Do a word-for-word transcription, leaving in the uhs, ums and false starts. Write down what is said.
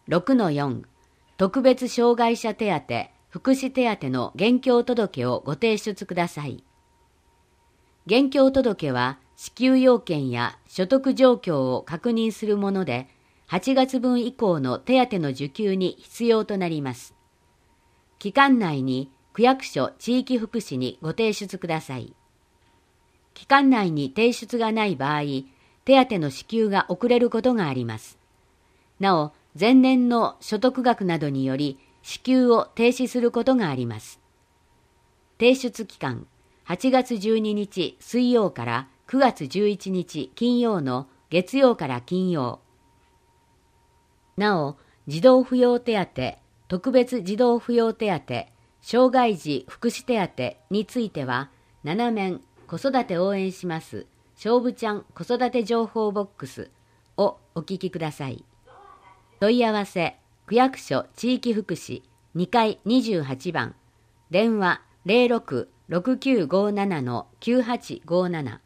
ろくのよん 特別障害者手当、福祉手当の現況届をご提出ください。現況届は支給要件や所得状況を確認するもので、はちがつぶん以降の手当の受給に必要となります。期間内に区役所地域福祉にご提出ください。期間内に提出がない場合、手当の支給が遅れることがあります。なお、前年の所得額などにより支給を停止することがあります。提出期間、はちがつじゅうににち水曜からくがつじゅういちにち金曜の月曜から金曜。なお、児童扶養手当、特別児童扶養手当、障害児福祉手当については、なな面子育て応援します、勝負ちゃん子育て情報ボックスをお聞きください。問い合わせ、区役所地域福祉にかいにじゅうはちばん、電話 ゼロろく ろくきゅうごなな きゅうはちごなな